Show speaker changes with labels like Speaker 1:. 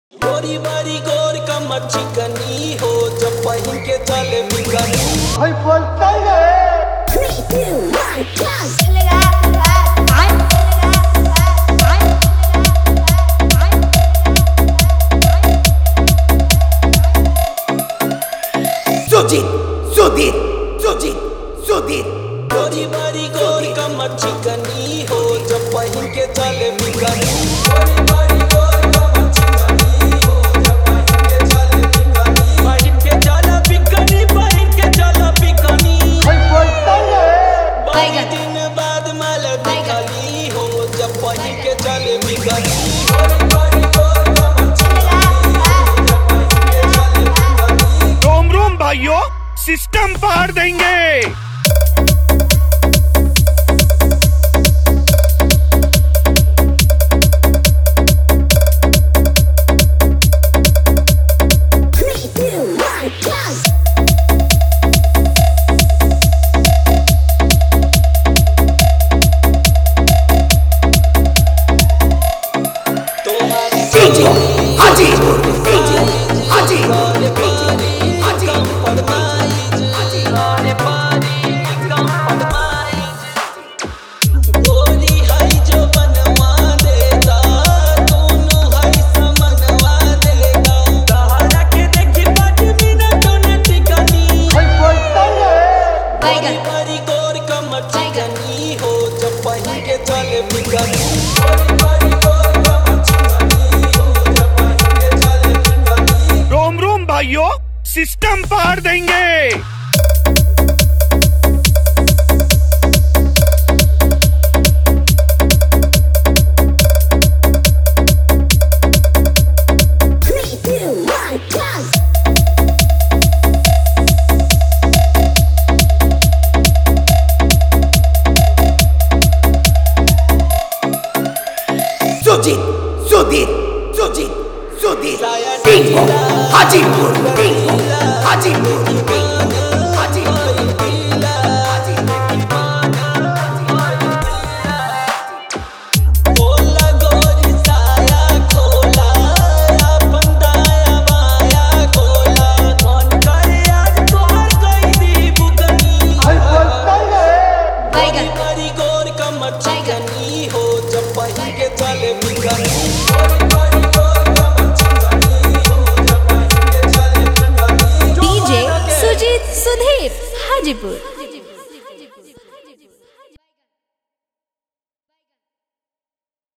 Speaker 1: गोरी बारी गोर कमर चिकनी हो जब पहन के चले बिकनी
Speaker 2: भाई बोलता है
Speaker 3: 3, 2, 1, go!
Speaker 2: सुदीर
Speaker 1: गोरी बारी गोर कमर चिकनी हो जब पहन के चले बिकनी गोरी बारी गोर कमर चिकनी हो जब पहन के चले बिकनी पहन के चला बिकनी पहन के चला बिकनी
Speaker 2: भाई बोलता है
Speaker 1: बाई दिन बाद माल बिकनी हो जब पहन के चले बिकनी गोरी बारी गोर कमर चिकनी हो जब पहन के चले बिकनी
Speaker 4: रोम रोम भाइयों, सिस्टम फाड़ देंगे। रोम रोम भाइयों, सिस्टम फाड़ देंगे।
Speaker 2: सुदीर हाजीपुर